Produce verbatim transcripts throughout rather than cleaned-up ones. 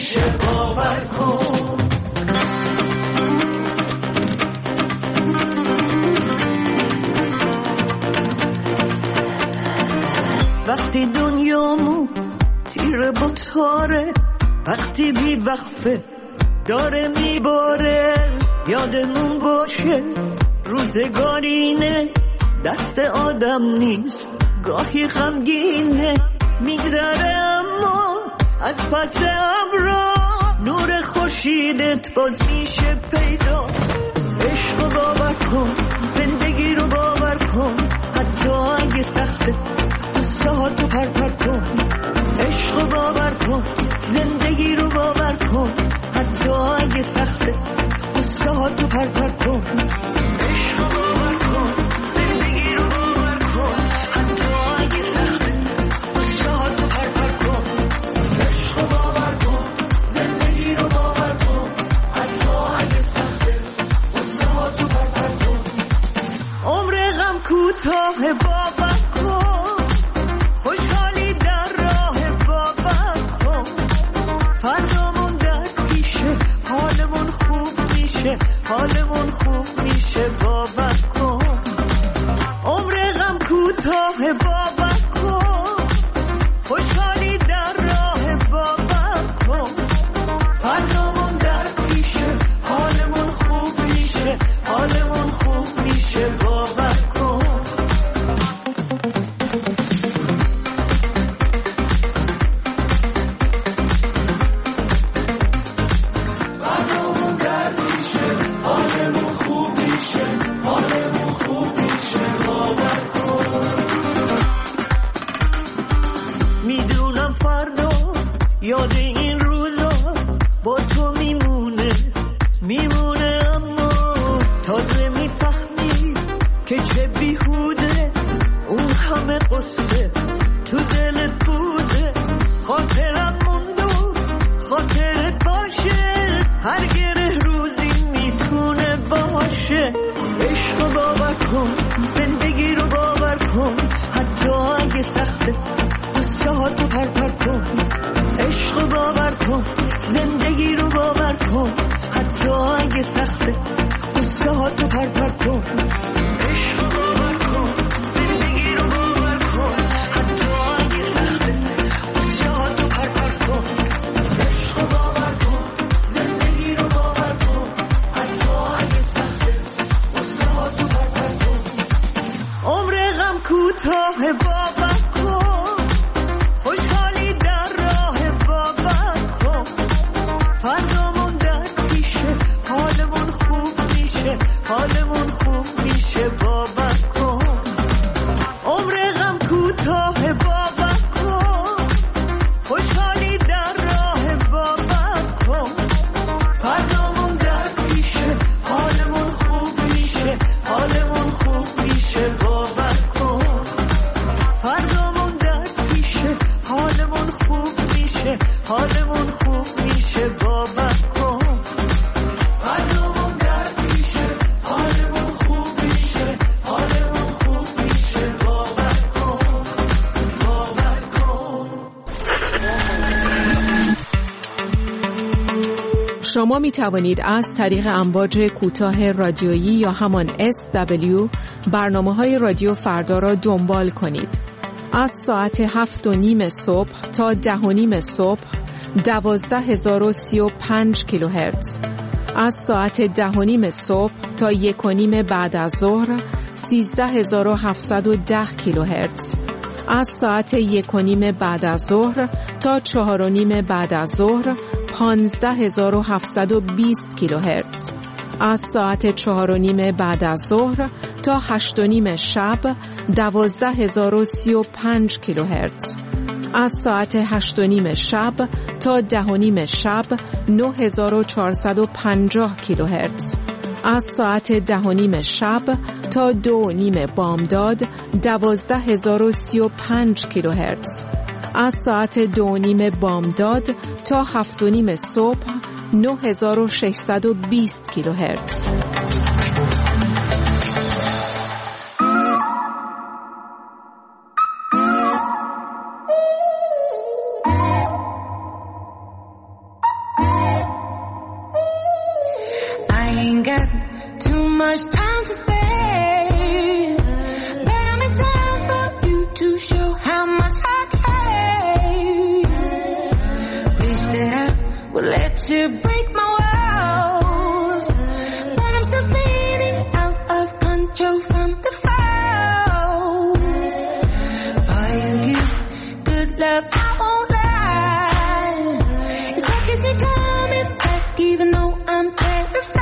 میشه باور کن. وقتی دنیامو تیره با تاره، وقتی بی وقفه داره میباره، یادمون باشه روزگارینه، دست آدم نیست گاهی غمگینه، میگذره اما از پس ابرا نور خورشیدت باز میشه پیدا. عشق رو باور کن، زندگی رو باور کن، حتی اگه سخته قصه ها تو پر پر کن. عشق رو باور کن، زندگی رو باور کن، حتی اگه سخته قصه ها تو پر پر کن. عشق رو باور کن، زندگی رو باور کن، حتی اگه سخته قصه ها تو پر پر کن. عشق رو باور کن، زندگی رو باور کن، حتی اگه سخته قصه ها تو پر پر کن. عمر غم کوتاه باور کن، خوشحالی در راه باور کن، فردامون در پیشه، حالمون خوب میشه، حالمون خوب میشه باور کن. عمر غم کوتاه باور کن، خوشحالی در راه باور کن، فردامون در پیشه، حالمون خوب میشه، حالمون خوب میشه باور کن. فردامون در پیشه، حالمون خوب میشه، حالمون خوب میشه باور کن. میدونم فردا یاد این روزا با تو میمونه، میمونه، اما تازه میفهمی که چه بیهوده اون همه قصه تو دلت بوده. خاطرم مونده، خاطرت باشه، هر گره روزی میتونه باشه. عشق رو باور کن، زندگی رو باور کن، حتی اگه سخته قصه ها تو پر پر کن. عشق رو باور کن، زندگی رو باور کن، حتی اگه سخته قصه ها تو پر پر کن. عشق رو باور کن، زندگی رو باور کن، حتی اگه سخته قصه ها تو پر پر کن. عشق رو باور کن، زندگی رو باور کن، حتی اگه سخته قصه ها تو پر پر کن. عمر غم کوتاه باور کن، خوشحالی در راه باور کن، فردامون در پیشه، حالمون خوب میشه، حالمون خوب میشه باور کن. عمر غم کوتاه باور کن، خوشحالی در راه باور کن، فردامون در پیشه، حالمون خوب میشه، حالمون خوب میشه باور کن. فردامون در پیشه، حالمون خوب میشه، حالمون خوب میشه باور کن. فردامون در پیشه، حالمون خوب میشه، حالمون خوب میشه باور کن، باور کن. شما می توانید از طریق امواج کوتاه رادیویی یا همان اس دبلیو برنامه‌های رادیو فردا را دنبال کنید. از ساعت هفت و نیم صبح تا ده و نیم صبح دوازده هزار و سی و پنج کیلوهرتز، از ساعت ده و نیم صبح تا یک و نیم بعد از ظهر سیزده هزار و هفتصد و ده کیلوهرتز، از ساعت یک و نیم بعد از ظهر تا چهار و نیم بعد از ظهر پانزده هزار و هفتصد و بیست کیلوهرتز، از ساعت چهار و نیم بعد از ظهر تا هشت و نیم شب دوازده هزار و سی و پنج کیلوهرتز، از ساعت هشت و نیم شب تا ده و نیم شب نه هزار و چهارصد و پنجاه کیلوهرتز، از ساعت ده و نیم شب تا دو و نیم بامداد دوازده هزار و سی و پنج کیلوهرتز، از ساعت دو و نیم بامداد تا هفت و نیم صبح نه هزار و ششصد و بیست کیلوهرتز. ain't got too much time to spare, but I'm in time for you to show how much I care. Wish that I would let you break my walls, but I'm still spinning out of control from the fall. All you give good love, I won't lie. It's like it's me coming back, even though I'm terrified.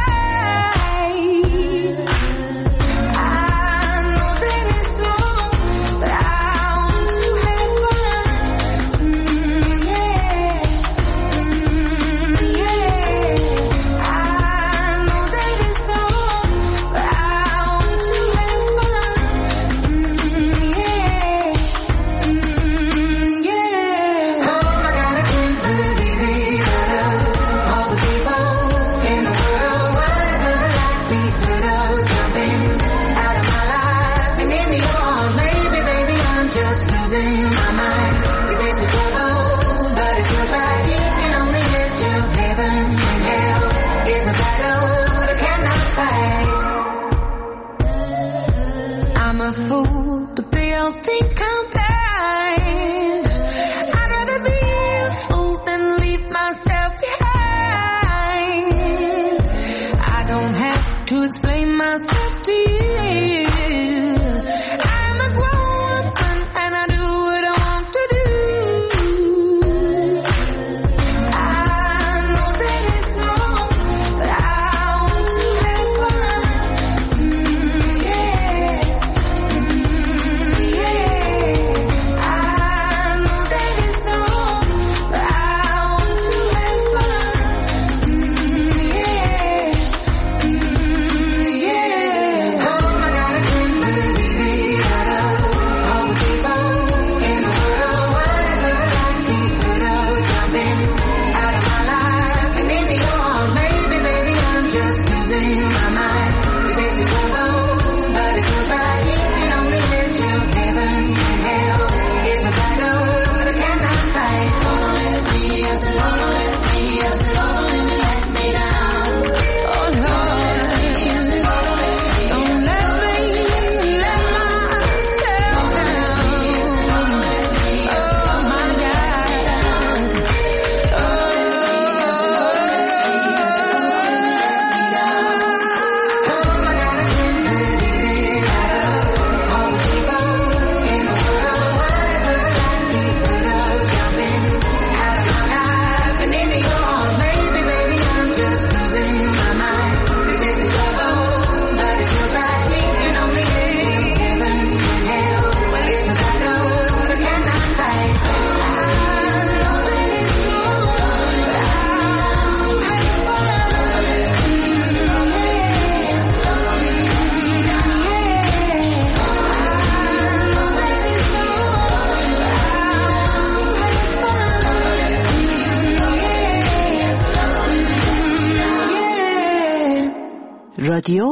رادیو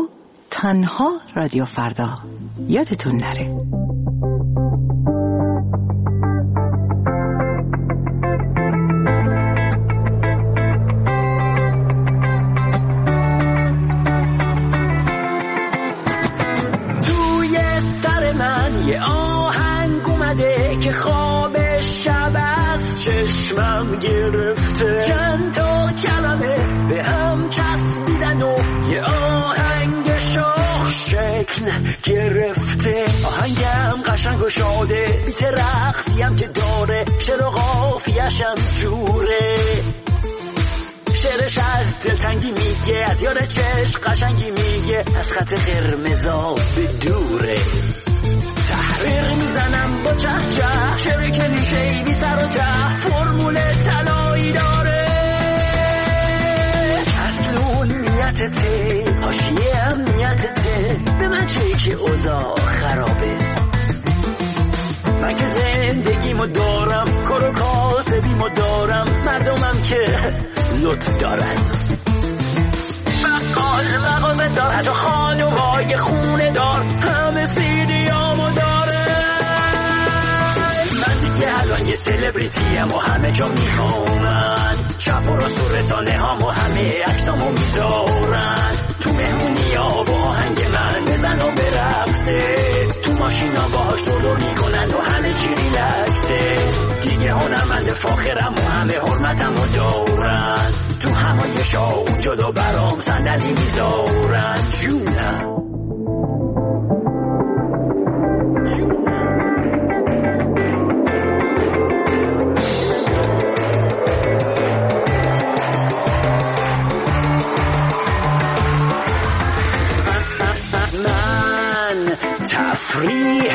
تنها رادیو فردا، یادتون نره. توی سر من یه آهنگ اومده که خواب شب از چشمم گرفته، چند تا کلمه به هم چسبیدن و یه آهنگ شاخ شکل گرفته. آهنگم قشنگ و شاده، بیت رقصیم که داره، شعر و قافیه‌شم جوره. شعرش از دلتنگی میگه، از یار چشم قشنگی میگه، از خط قرمزا به دوره. تحریر میزنم با چه چه، شعر کلیشه‌ای بی سر و ته، فرمول طلایی داره. اصل اون نیتته، حاشیه هم نیتته، به من چه که اوضاع خرابه. من که زندگیمو دارم، کار و کاسبیمو دارم، مردمم که لطف دارن. بقال مغازه دار، حتی خانومای خونه دار، همه سیدیامو داره. من دیگه الان یه سلبریتیم و همه جا میخوامن، چپ و راست و رسانه هامو همه عکسامو میذارن. ماشینا باهاش دور میکنن و همه چی ریلکسه. دیگه هنرمند فاخرم و همه حرمتم رو دارن. تو همایشا اونجا دا برام صندلی میذارن. جونم تفریح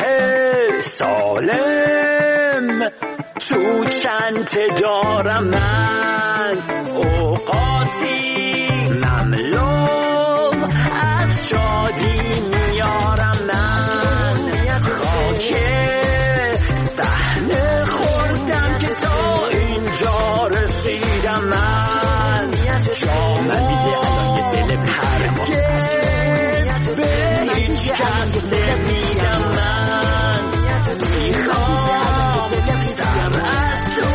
سالم تو چند دارم من، اوقاتی مملو از شادی میارم من. خاک صحنه خوردم که تا اینجا رسیدم من. من دیگه الان یه سلب هرگز به هیچ کس نمیدم من. میخوام سر از تو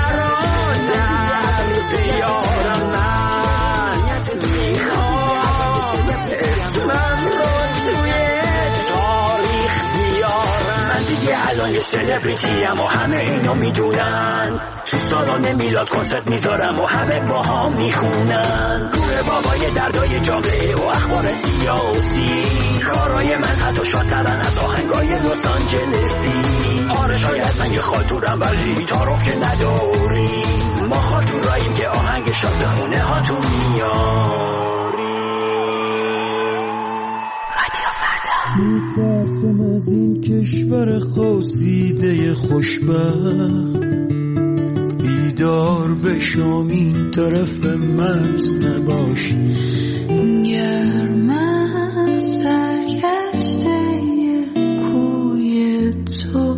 سرانم بیارم من. میخوام اسمم رو توی تاریخ بیارم من. دیگه الان یه سلبریتیم و همه اینو میدونن. تو سالن میلاد کنسرت میذارم و همه با هم میخونن. کوره بابای دردای جامعه و اخبار سیاسی. کارای من حتی شادترن از آهنگای لس آنجلسی. آره شاید من یه خاطورم ولی تعارف که نداریم. ما خاطوراییم که آهنگ شاد خونه هاتون میاریم. رادیو فردا. میترسم از این کشور خواسیده خوشبخت، بیدار بشم این طرف مرز نباشی. گرم از سرگشته کوی تو،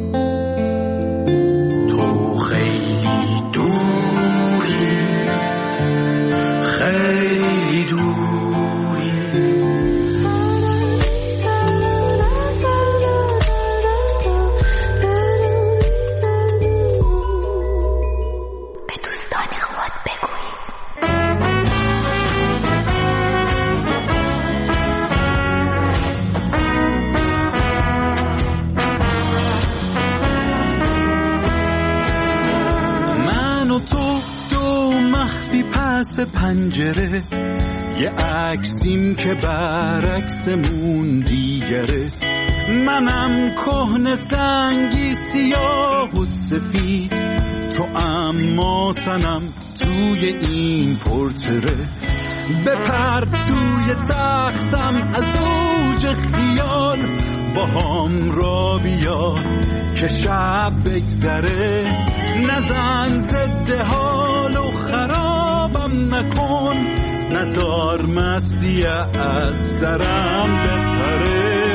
تو خیلی دوری، خیلی دوری. به دوستان خود بگویید. من و تو دو مخفی پس پنجره، یه عکسیم که برعکسمون دیگره. منم کهنه سنگی سیاه و سفید، تو اما سنم توی این پورتره. بپر توی تختم از اوج خیال، با هم را بیا که شب بگذره. نزن زده حال و خرابم نکن، نزار مسیح از سرم بپره.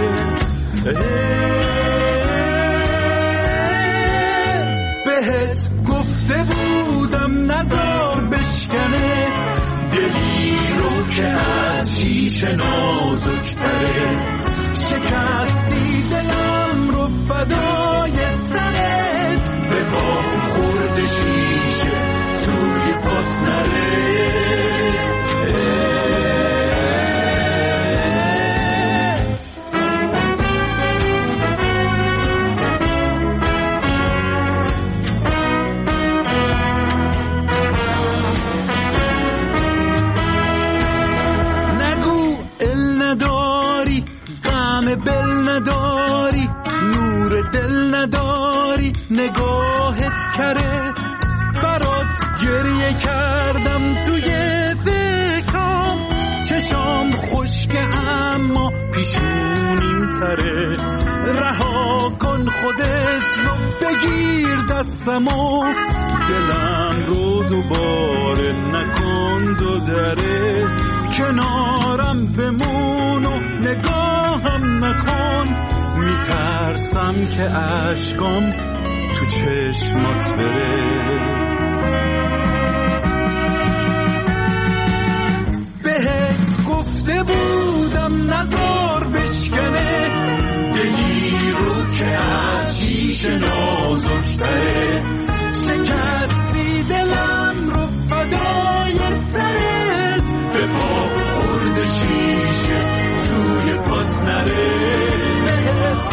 بهت گفته بودم نزار بشکنه، دلی رو که از شیشه نازکتره. شکستی دلم رو فدای سرت، به با خورد شیشه توی پاس نره. بل نداری، نور دل نداری، نگاهت کره. برات گریه کردم توی فکرام، چشام خشکه اما پیشونیم تره. رها کن خودت رو بگیر دستمو، دلم رو دوباره نکن دو دره. کنارم بمون و نگاهم نکن، میترسم که اشکام تو چشمات بره. بهت گفته بودم نزار بشکنه، دلی رو که از شیشه نازکتره. شکستی دلم رو فدای سرت، به پا خورد شیشه توی پات نره. بهت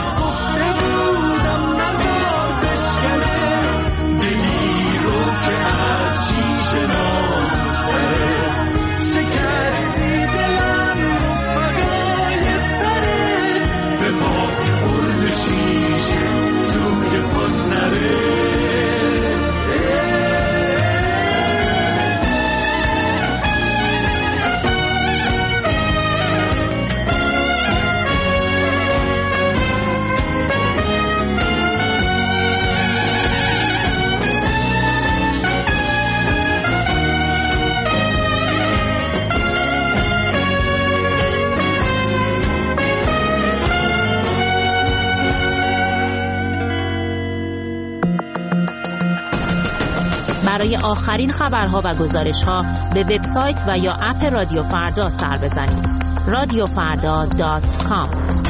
برای آخرین خبرها و گزارش‌ها به وبسایت و یا اپ رادیو فردا سر بزنید. رادیو فردا دات کام.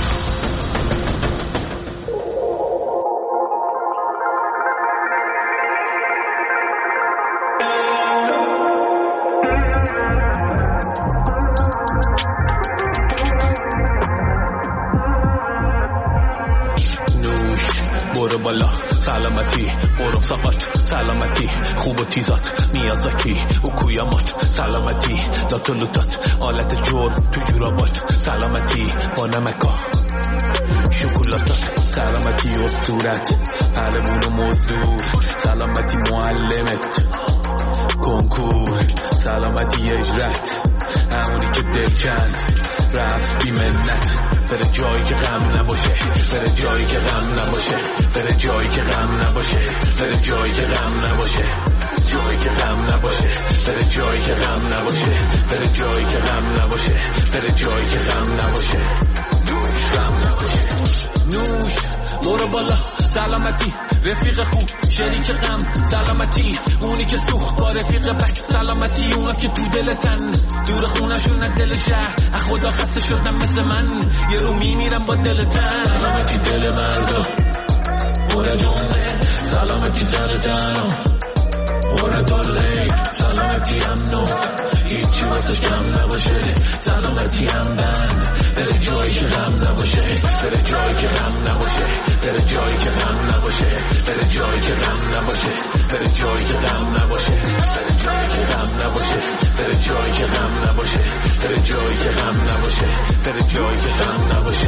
بالا سلامتی برو فقط سلامتی خوب و تیزات میازاکی و کویامات سلامتی داتولوتات آلت جور تو جورابات سلامتی با نمکا شکلاتات سلامتی اسطورت علمون و مزدور سلامتی معلمت کنکور سلامتی اجرت همونی که دل کند رفت بی منت بره جایی که غم نباشه بره جایی که غم نباشه بره جایی که غم نباشه بره جایی که غم نباشه جایی که غم نباشه بره جایی که غم نباشه بره جایی که غم نباشه بره جایی که غم نباشه نوش غم نباشه نوش برو بالا سلامتی رفیق خوب شریک غم سلامتی اونی که سوخت با رفیق بک سلامتی اونا که تو دلتن دور خونشون دل شهر خدا خسته شدم مثل من یه رو میمیرم با دلتن سلامتی دل مردا برا جونه سلامتی سر تنم برا داله سلامتی امنو هیچی واسش کم نباشه سلامتی هم بند بره جایی که غم نباشه بره جایی که غم نباشه بره جایی که غم نباشه بره جایی که غم نباشه بره جایی که غم نباشه بره جایی که غم نباشه بره جایی که غم نباشه بره جایی که غم نباشه بره جایی که غم نباشه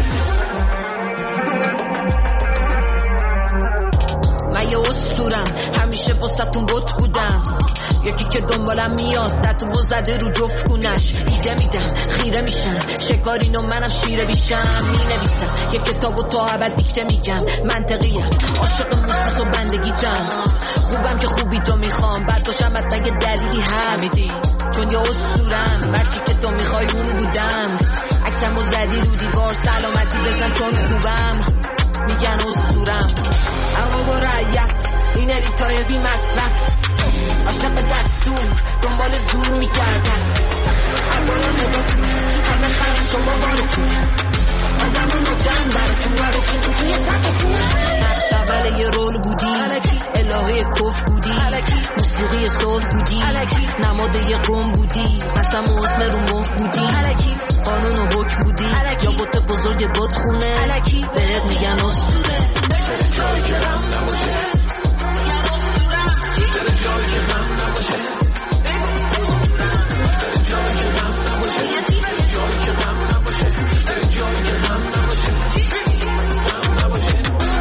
من یه اسطورم همیشه واسه‌تون بت بودم یکی که دنبالم میاد دتو زده رو جفت کونش ایده میدم خیره میشن شکارین و منم شیره بیشم مینویسم یه کتاب و تا ابد دیکته میگم منطقیم عاشق موسیقی و بندگیتم خوبم که خوبی تو میخوام بعد باشم حتی یه دلیلی همیدی چون یه اسطورم مرچی که تو میخوای اون بودم عکسمو زدی رو دیوار سلامتی بزن چون خوبم میگن اسطورم اما با رعیت این اریتای بی مصرف عاشق دستور دنبال زور میکردن اما نگاتون همه خرم شما بارتون آدم رو نجم براتون و رفتون توی سقتون نقش اول یه رول بودی الهه کف بودی موسیقی صلح بودی نماد یه قوم بودی قسم و اسم رو مخ بودی قانون و حکم بودی یا بوت بزرگ بود خونه بهت میگن اسطوره بره جایی که غم نباشه بره جایی که غم نباشه بره جایی که غم نباشه بره جایی که غم نباشه بره جایی که غم نباشه غم نباشه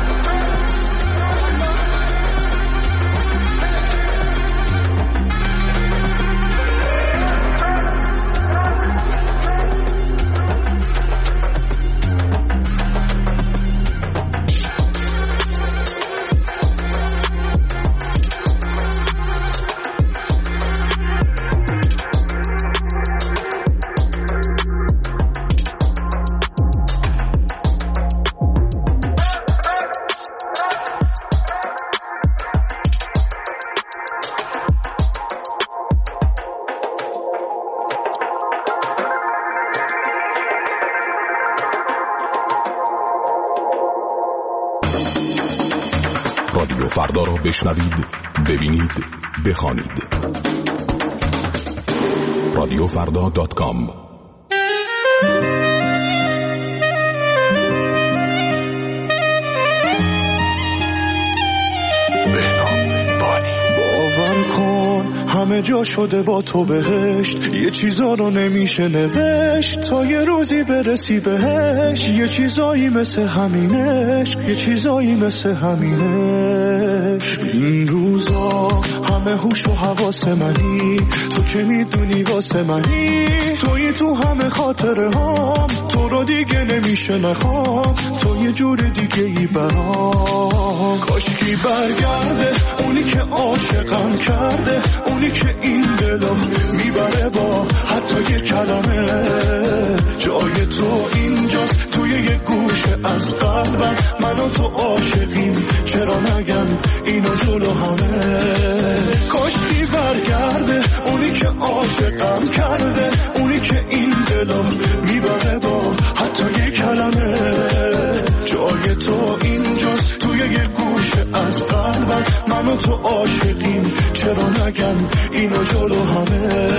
رادیو فردا را بشنوید، ببینید، بخوانید. رادیو فردا دات کام. همه جا شده با تو بهشت، یه چیزا رو نمیشه نوشت تا یه روزی برسی بهش. یه چیزایی مثل همینش، یه چیزایی مثل همینش. این روزا همه هوش و حواس منی، تو که میدونی واسه منی. توی تو همه خاطره هام، تو رو دیگه نمیشه نخوام، تو یه جور دیگه ای برام. کاشکی برگرده اونی که عاشقم کرده، اونی که این دلو میبره با حتی یه کلمه. جای تو اینجاست توی یه گوشه از قلبم، من و تو عاشقیم چرا نگم اینو جلو همه. کاشکی که عاشقم کرده، اونی که این دلو میبره با حتی یه کلمه. جای تو اینجاست توی یه گوشه از قلبم، من و تو عاشقیم چرا نگم اینو جلو همه.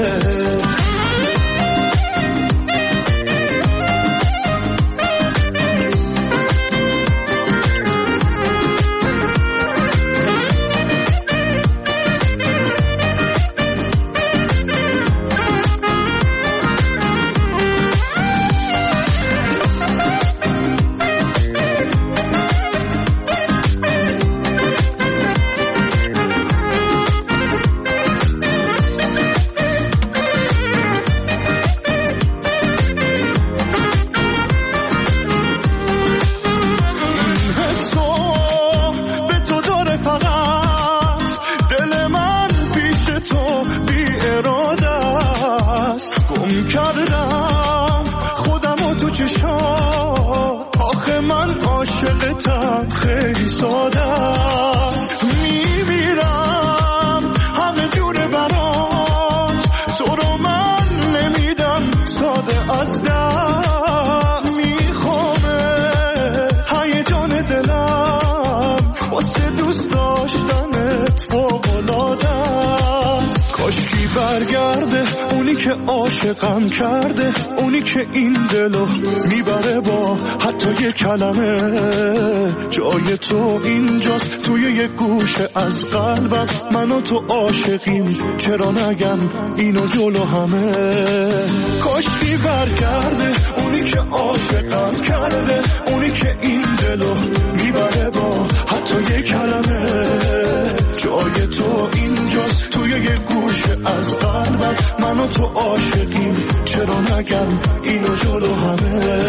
خیلی ساده است، میمیرم همه جوره برات، تو رو من نمیدم ساده از دست. میخوامه هیجان دلم واسه دوست داشتنت فوق‌العاده است. کاشکی برگرده اونی که عاشقم کرده، اونی که این دلو میبره با حتی یه کلمه. جای تو اینجاست توی یه گوشه از قلبم، من و تو عاشقیم چرا نگم اینو جلو همه. کاشکی برگرده اونی که عاشقم کرده، اونی که این دلو میبره با حتی یه کلمه. جای تو اینجاست توی یه گوشه از قلبم، من و تو عاشقیم چرا نگم اینو جلو همه.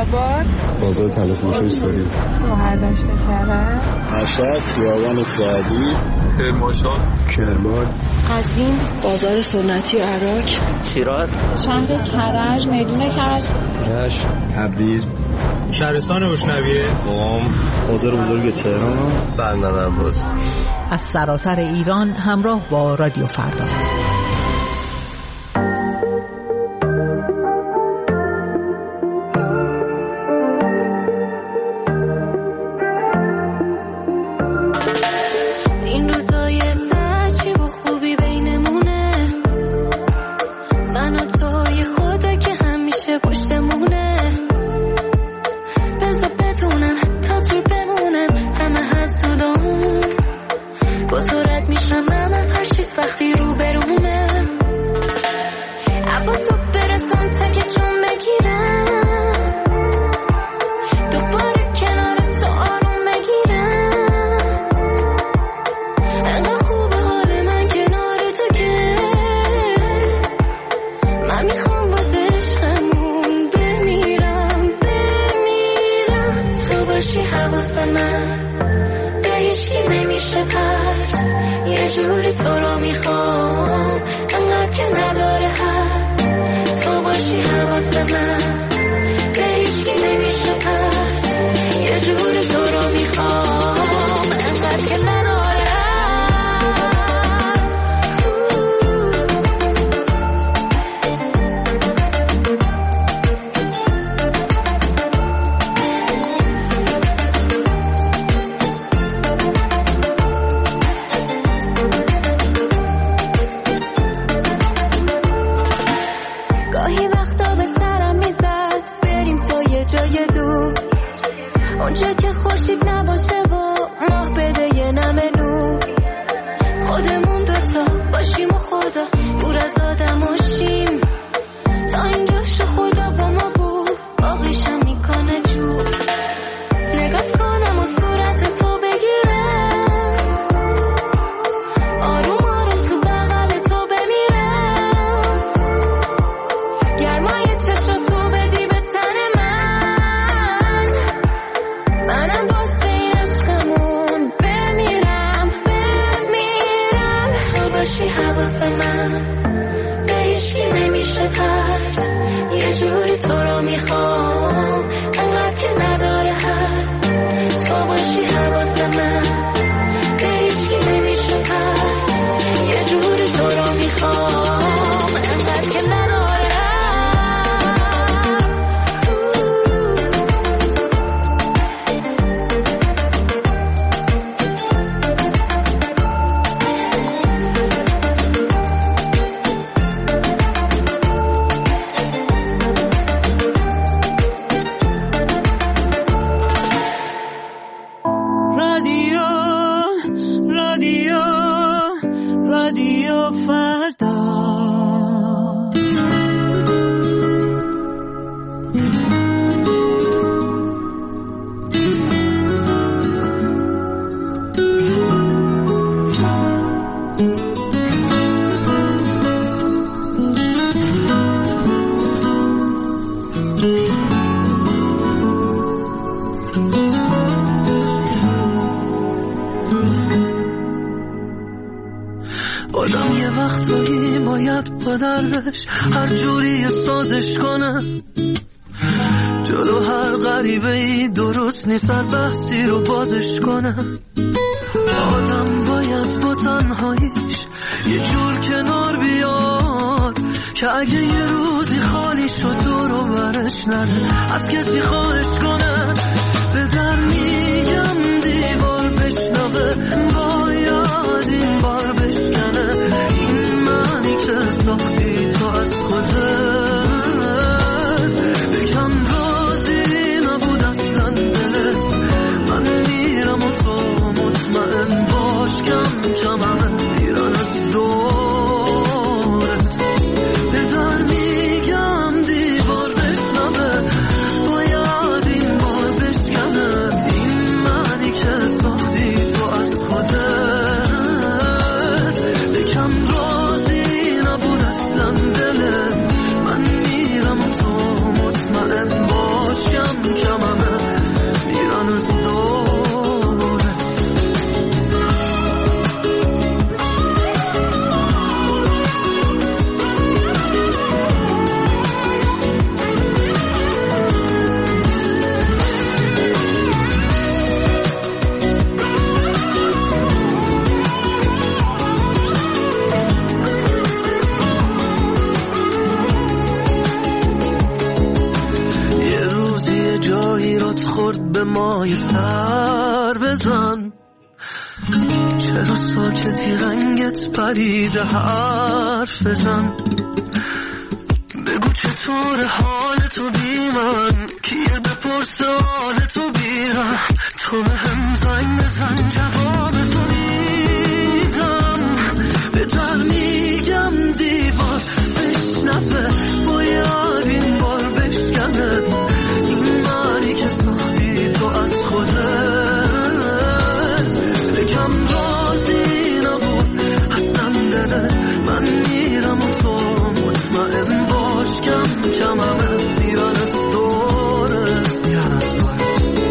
آباد، بازار تلفروش سوری، سوهردشت کرد، مشهد، خیابان سعدی، کرمانشاه، کرمان، قزوین، بازار سنتی عراق، شیراز، شهر کرج، میدون کرج، رشت، تبریز، شهرستان اشنویه، قم، بازار بزرگ تهران، بندرعباس. از سراسر ایران همراه با رادیو فردا. هر جوری سازش کنم جلو هر غریبه ای درست نیست، هر بحثی رو بازش کنم. آدم باید با تنهاییش یه جور کنار بیاد که اگه یه روزی خالی شد دور و برش نره از کسی خواهش کنه. به در میگم دیوار بشنوه، باید این بار بشکنه این معنی که ساختی تو از خودت. بگم راضی نبود اصلا دلت، من میرم و تو مطمئن باش کم کم همه میرن از دورت. به در میگم دیوار بشنوه، باید این بار مایه سر بزن. چرا ساکتی رنگت پریده حرف بزن. بگو چطور حال تو بی من، کیه بپرسه حال تو بیرم. تو به هم زنگ بزن جواب تو میدم. به در میگم دیوار بشنفه، باید این بار بشکنه. این معنی که ساختی تو از خودت، بگم رازی نبود اصلا دلت. من میرم و تو مطمئن باش کم کم همه میرن از دورت، میرن از دورت.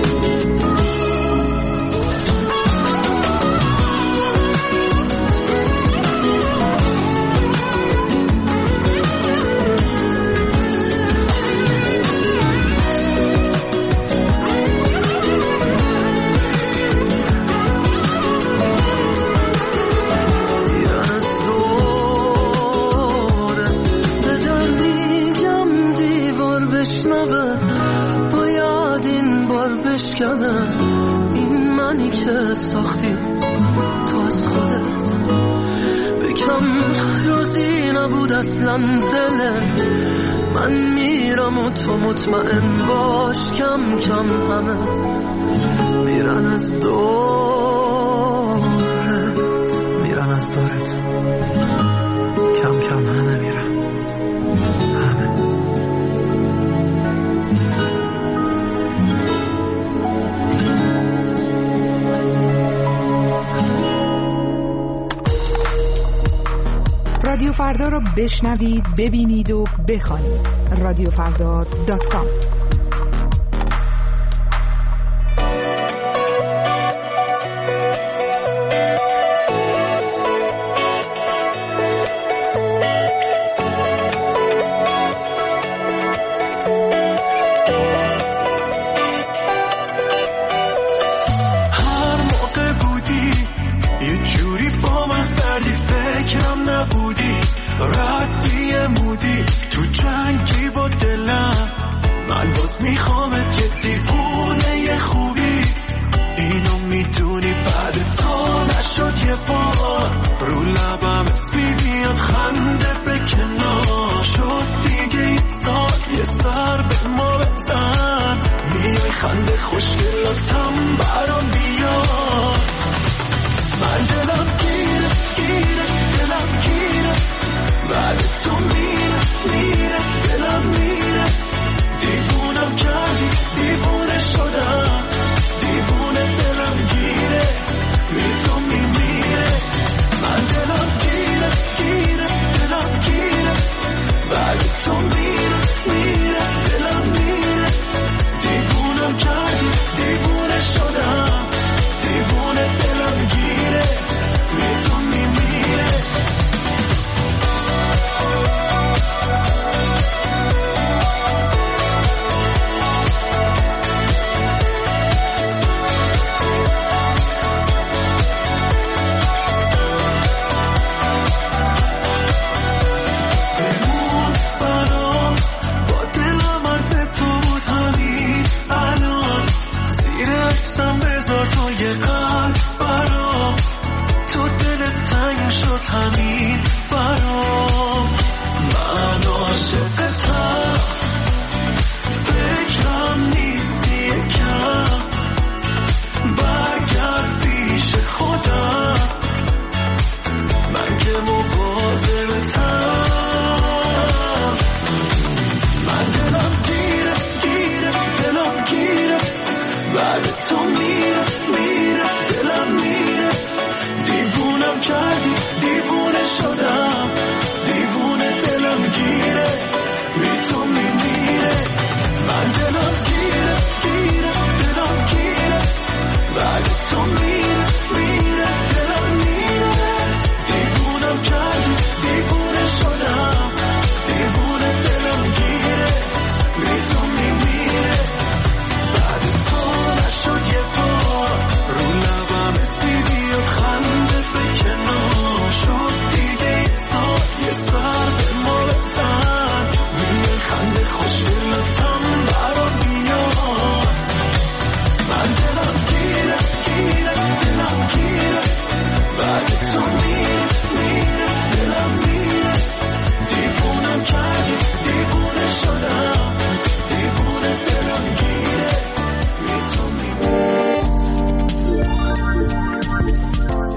باید این بار بشکنه. این منی که ساختی تو از خودت. بکم روزی نبود اصلا دلت. من میرم و تو مطمئن باش کم کم همه میرن از دورت، میرن از دورت. کم کم همه میرن همه. رادیو فردا رو بشنوید، ببینید و بخوانید. رادیو فردا دات کام.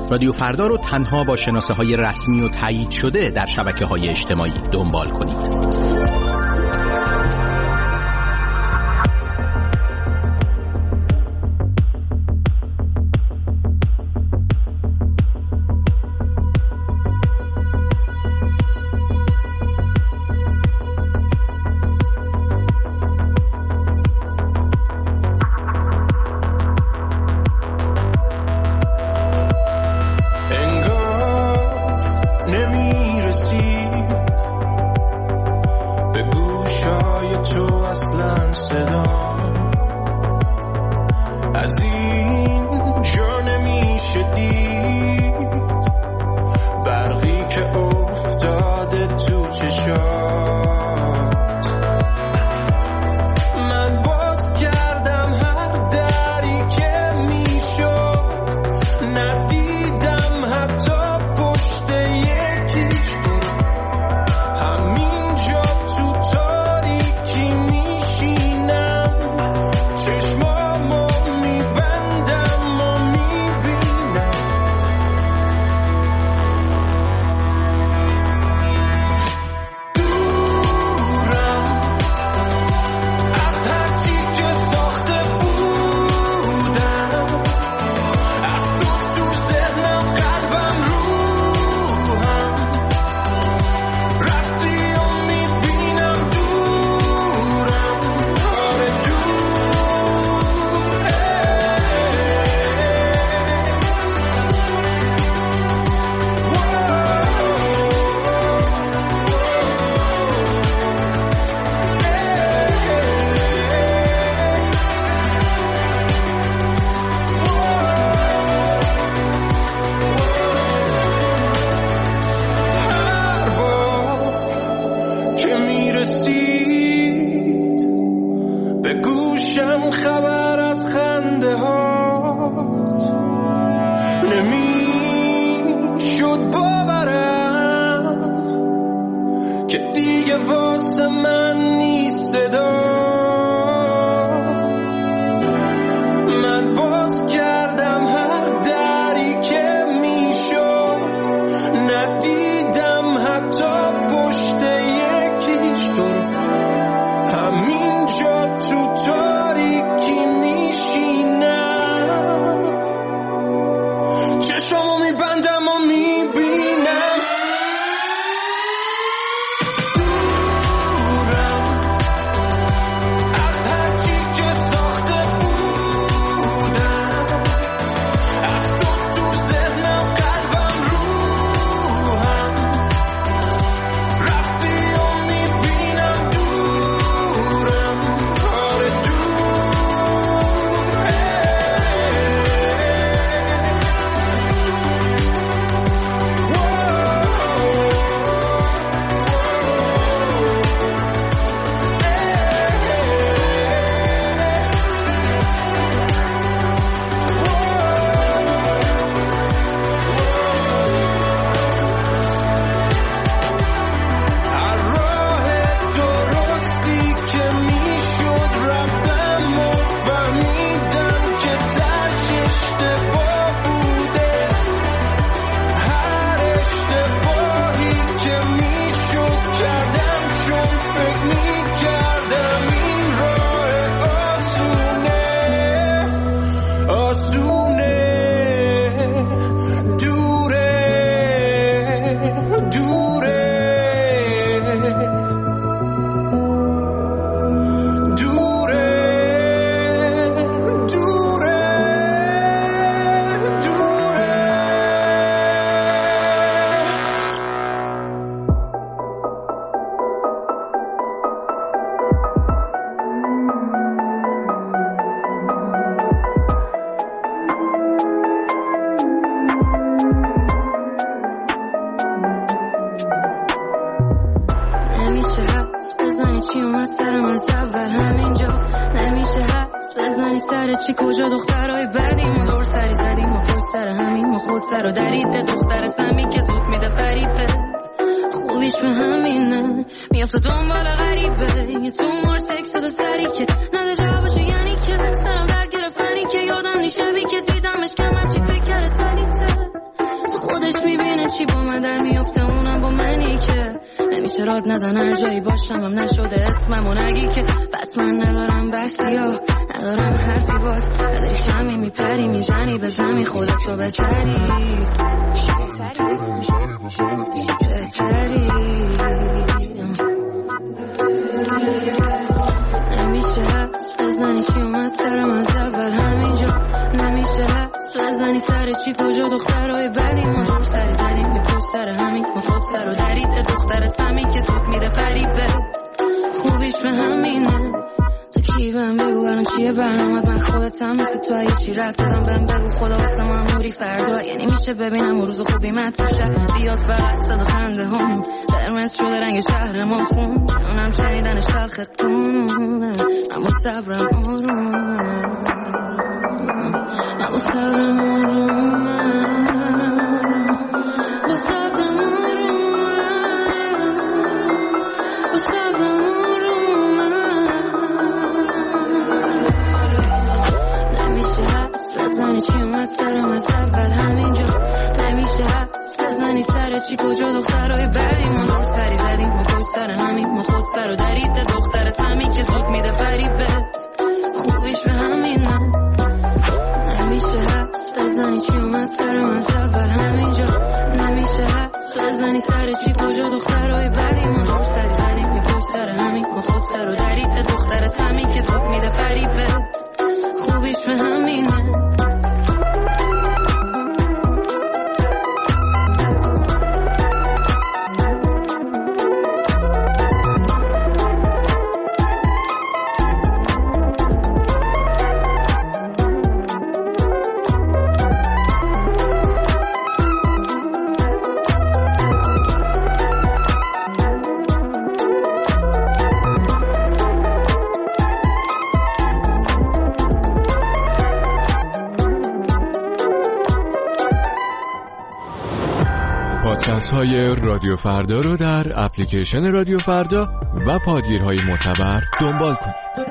رادیو فردا رو تنها با شناسه‌های رسمی و تایید شده در شبکه‌های اجتماعی دنبال کنید. چی کجا دخترای بعدیم و دور سری زدیم و پشت سر همیم و خود سر و دریده دختر سمی که زود میده فریبت خوبیش به همینه میافته دنبال غریبه یه تو مار سکس و سری که نده جوابشو یعنی که سرم در گرفتنی که یادم نیشبی که دیدمش کم هرچی فکر سلیته چی با من در میفته اونم با منی که نمیشه راد ندن هر جایی باشم هم نشده اسمم و نگی که بس من ندارم بسی ها ندارم حرفی باز نداری شمی میپری میزنی به زمی خودت رو بتری بتری نمیشه حس بزنی چی اومد سرم از اول همینجا نمیشه حس بزنی سر چی کجا دخترهای بدی ما دور سری زدیم یه پشت سر همین ما خود سر و درید دختر سمی که سود میده فریبه خوبیش به همینه تو کی بهم بگو الان چیه برنامت من خودتم مثل تو اگه چی رد دادم بهم بگو خدا واسه ما اموری فردا یعنی میشه ببینم روز خوبی من توشه بیاد فقط صدا خنده هم قرمز شده رنگ شهر ما خون اونم شنیدنش تلخ قانونه اما صبرم آرومه اما صبرم آرومه با صبرم آرومه با صبرم آرومه نمیشه حس بزنی چی اومد سرم از اول همینجا نمیشه حس بزنی سر چی کجا دخترهای بدی ما دور سری زدیم ما پشت سر همین ما خود سر و درید دختر سمی که زود میده فریبت خوبیش به همینه نمیشه حس بزنی چی اومد سرم از اول همینجا نمیشه حس بزنی سر چی کجا دخترهای بدی ما دور سری زدیم یه پشت سر همین ما خود سر و درید دختر سمی که زود میده فریبت خوبیش به همینه پادکست های رادیو فردا رو در اپلیکیشن رادیو فردا و پادگیرهای معتبر دنبال کنید.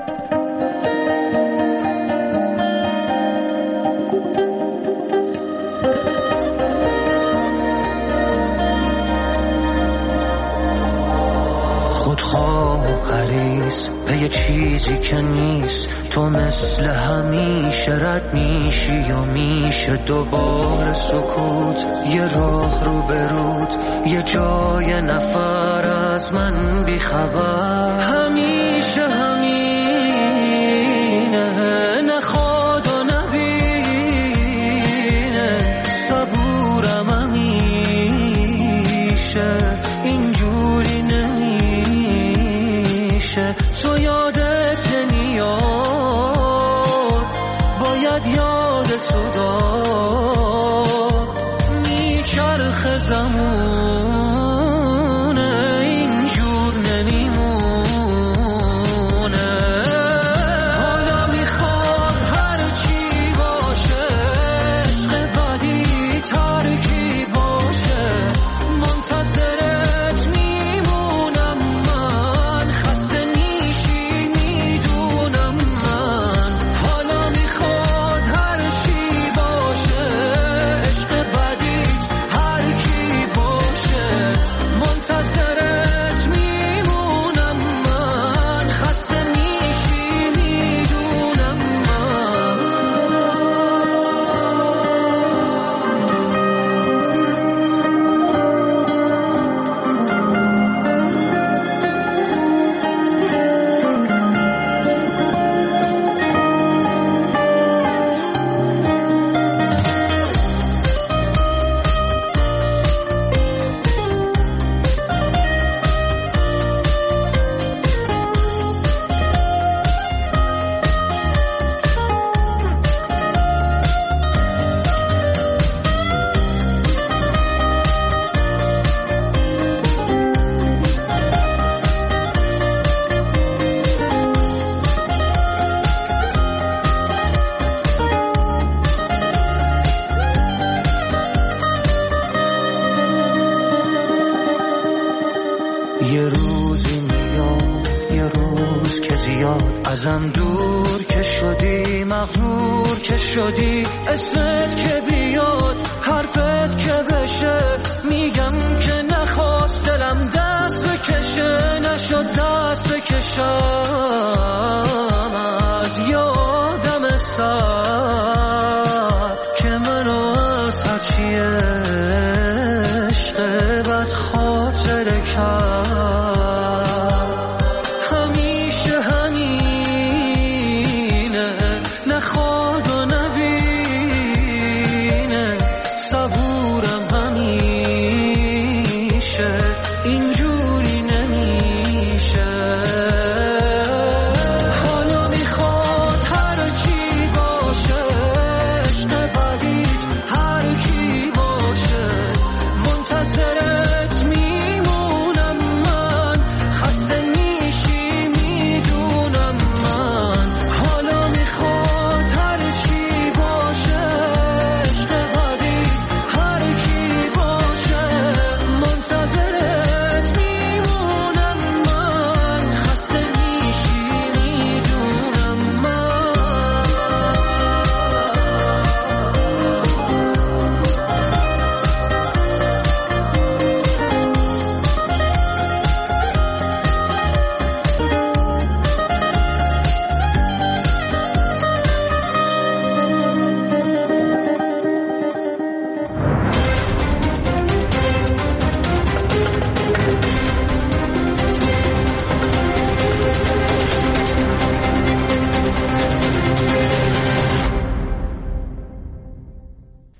خودخواه حریص به یه چیزی که نیست تو مثل همیشه رد میشی یا میشه دوباره سکوت یه راه رو برود یه جای نفر از من بیخبر همیشه همینه نخواد و نبینه صبورم همیشه اینجوری نمیشه تو یادت نیاد باید یاد تو داد میچرخ زمونه اینجور نمیمونه حالا میخواد هر چی باشه عشق بدی ترکی باشه منتظرت میمونم من خسته نیشی میدونم من حالا میخواد هر چی باشه عشق بدی هر کی باشه منتظرت میمونم من خسته نیشی میدونم یه روزی میاد یه روز که زیاد ازم دور که شدی مغرور که شدی اسمت که بیاد حرفت که بشه می هرچی عشق بد خاطر کرد